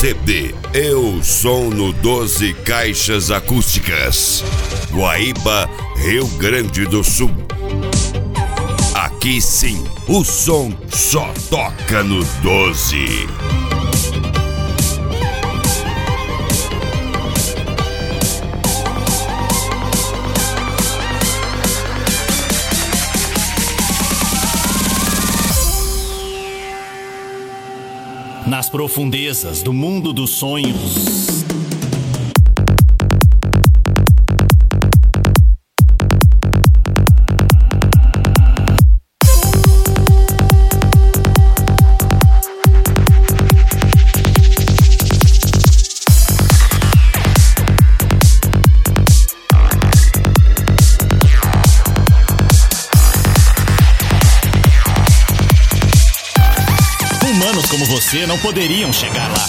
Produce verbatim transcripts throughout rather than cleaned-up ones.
C D Eu Som no doze Caixas Acústicas, Guaíba, Rio Grande do Sul. Aqui sim, o som só toca no doze. Nas profundezas do mundo dos sonhos. Humanos como você não poderiam chegar lá.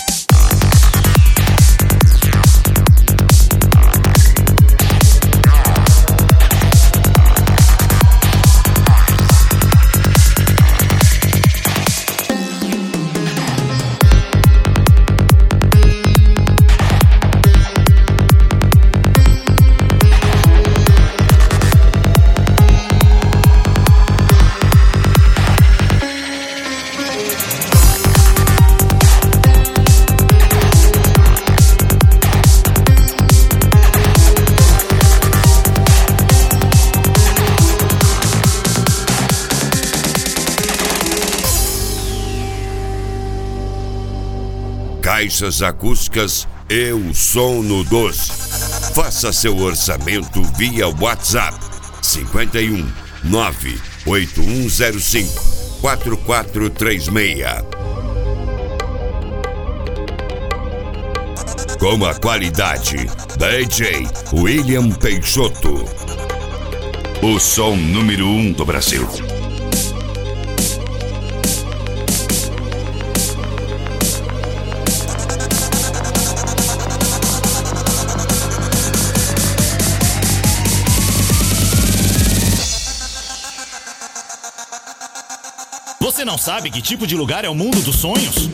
Caixas Acústicas Eu Som no doze. Faça seu orçamento via WhatsApp cinquenta e um, nove oito um zero cinco, quatro quatro três seis. Com a qualidade D J William Peixoto. O som número um do Brasil. Você não sabe que tipo de lugar é o mundo dos sonhos?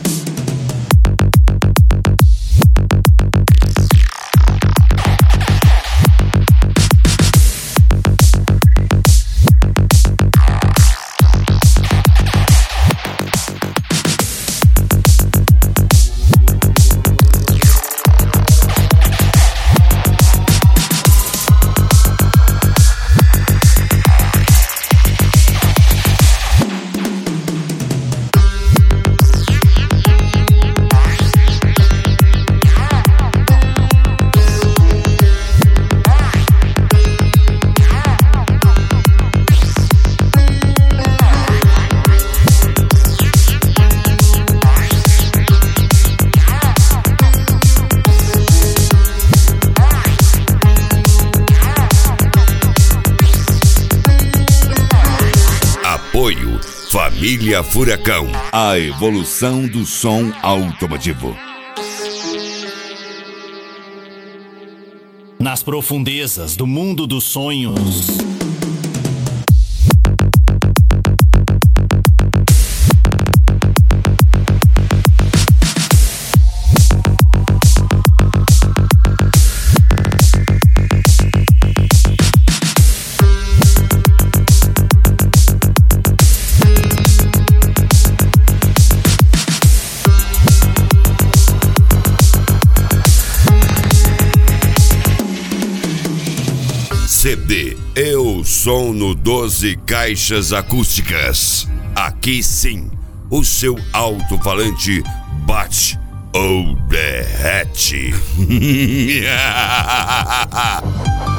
Apoio Família Furacão. A evolução do som automotivo. Nas profundezas do mundo dos sonhos. C D Eu Som no doze Caixas Acústicas. Aqui sim, o seu alto-falante bate ou derrete.